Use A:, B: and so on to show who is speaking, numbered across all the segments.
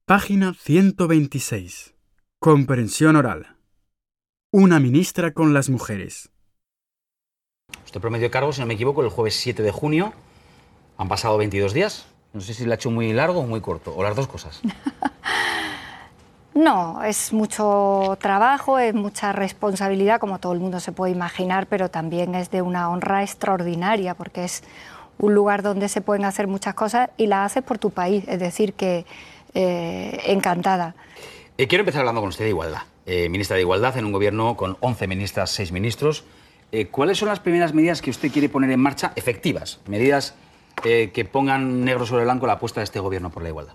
A: Página 126. Comprensión oral. Una ministra con las mujeres.
B: Usted prometió cargo, si no me equivoco, el jueves 7 de junio. Han pasado 22 días. No sé si lo ha hecho muy largo o muy corto, o las dos cosas.
C: No, es mucho trabajo, es mucha responsabilidad, como todo el mundo se puede imaginar, pero también es de una honra extraordinaria, porque es un lugar donde se pueden hacer muchas cosas y las haces por tu país, es decir, que encantada.
B: Quiero empezar hablando con usted de igualdad. Ministra de Igualdad en un gobierno con 11 ministras, 6 ministros. ¿Cuáles son las primeras medidas que usted quiere poner en marcha efectivas? Medidas que pongan negro sobre blanco la apuesta de este gobierno por la igualdad.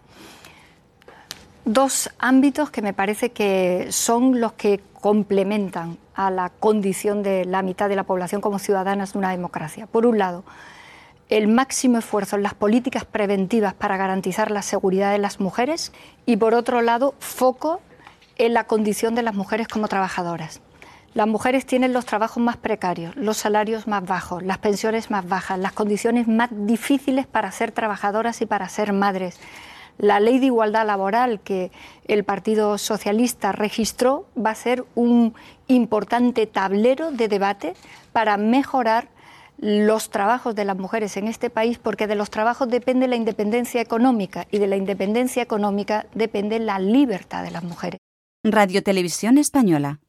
C: Dos ámbitos que me parece que son los que complementan a la condición de la mitad de la población como ciudadanas de una democracia. Por un lado, el máximo esfuerzo en las políticas preventivas para garantizar la seguridad de las mujeres y, por otro lado, foco en la condición de las mujeres como trabajadoras. Las mujeres tienen los trabajos más precarios, los salarios más bajos, las pensiones más bajas, las condiciones más difíciles para ser trabajadoras y para ser madres. La ley de igualdad laboral que el Partido Socialista registró va a ser un importante tablero de debate para mejorar los trabajos de las mujeres en este país, porque de los trabajos depende la independencia económica y de la independencia económica depende la libertad de las mujeres.
D: Radio Televisión Española.